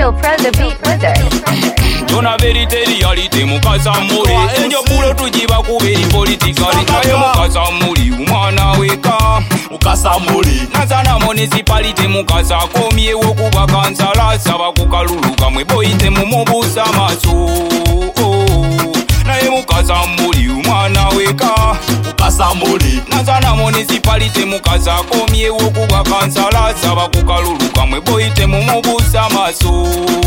Lil Pro the Beat Wizard. Dona verite reality mukasa muri enjo pulo tujiba kuberi politically kaye mukasa muri umwana weka mukasa muri nazana municipality mukasa komye wokuba kansala saba kukaluluka mwe boyite mumubusa maso naye mukasa muri umwana weka mukasa muri nazana municipality mukasa komye wokuba kansala saba kukaluluka mwe boyite mumubusa maso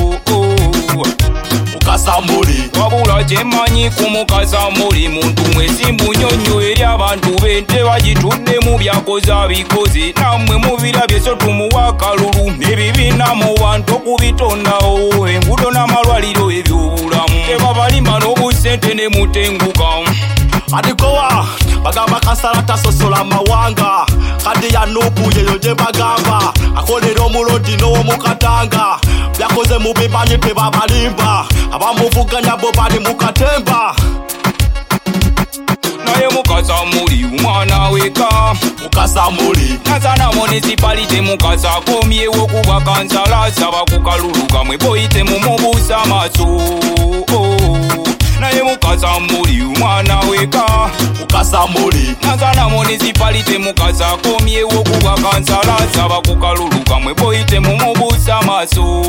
Mukasamuli wabula jemanyi ku mukasamuli muntu mwesimbu nyonyo eri abantu bente bagitudde mu byakoza bikozi namwe mubirabye so tumuwa kalulu ebibina mu bantu okubitondawo enguudo n'amalwaliro ebyobulamu tebabalima n'obusente ne mutenguka adikowa bagamba kansala tasosola amawanga kadi ya nupu yeyo gye bagamba akolera omulodi n'owomukatanga byakoze mu bimanyi tebabalimba abamuvuganya bo bali mu katemba naye mukasamuli umwana weka mukasamuli nazana municipality mukasa komyewo kuba kansala saba kukaluluka mwe boyite mumubusa maso naye mukasamuli umwana weka mukasamuli nazana municipality mukasa komyewo kuba kansala saba kukaluluka mwe boyite mumubusa maso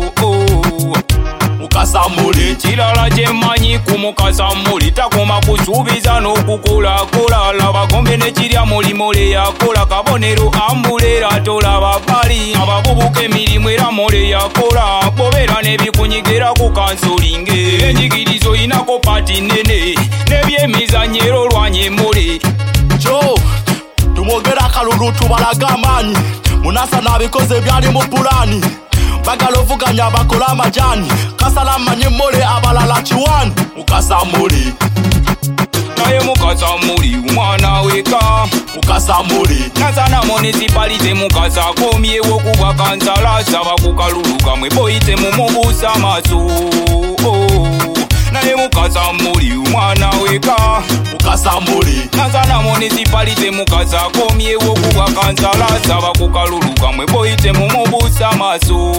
mukasamuli kirala kyemanyi ku mukasamuli takoma kusuubiza n'okukolakola laba gombe nekirya mulimole yakola kabonero ambulera tolaba bali abavubuka emirimu era mole yakola bobeera n'ebikunyigera ku kansolinge enjigirizo inako pati nene n'ebyemizanyo era olwanya emole jo tumwogera akalulu tubalaga amaanyi munasa n'abikoze byali mu pulani bagala ovuganya bakola amajani kasala manye mole abalala chiwani mukasamuli naye mukasamuli umwana weka mukasamuli nazana municipality mukasa komyewo kuba kansala saba kukaluluka mwe boyite mumubusa maso naye mukasamuli umwana weka mukasamuli nazana municipality mukasa komyewo kuba kansala saba kukaluluka mwe boyite mumubusa maso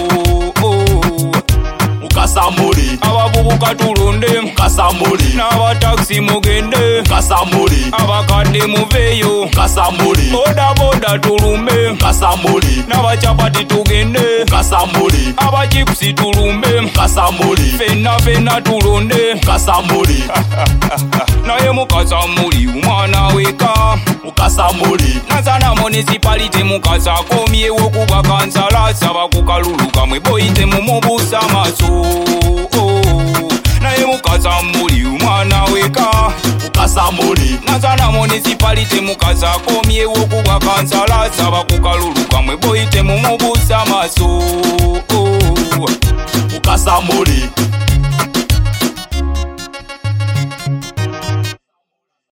mukasamuli abavubuka tulonde mukasamuli n'abataxi mugende mukasamuli abakadde muveeyo mukasamuli bodaboda tulumbe mukasamuli n'abacapati tugende mukasamuli abachipusi tulumbe mukasamuli fenna tulonde mukasamuli naye mukasamuli umwana weka mukasamuli nazana municipality mukasa komyewo kuba kansala saba kukaluluka mwe boyite mumubusa maso naye mukasamuli umwana weka mukasamuli nazana municipality mukasa komyewo kuba kansala saba kukaluluka mwe boyite mumubusa maso mukasamuli